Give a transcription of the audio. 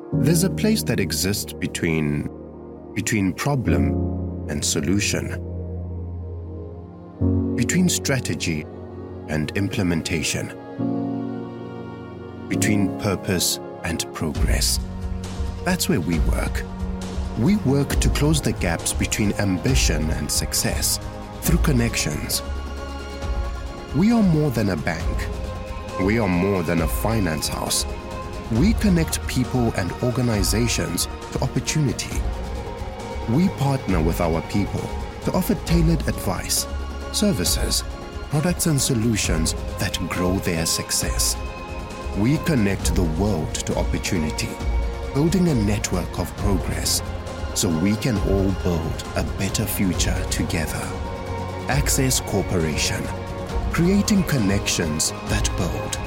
There's a place that exists between problem and solution, between strategy and implementation, between purpose and progress. That's where we work. We work to close the gaps between ambition and success through connections. We are more than a bank. We are more than a finance house. We connect people and organizations to opportunity. We partner with our people to offer tailored advice, services, products and solutions that grow their success. We connect the world to opportunity, building a network of progress so we can all build a better future together. Access Corporation, creating connections that build.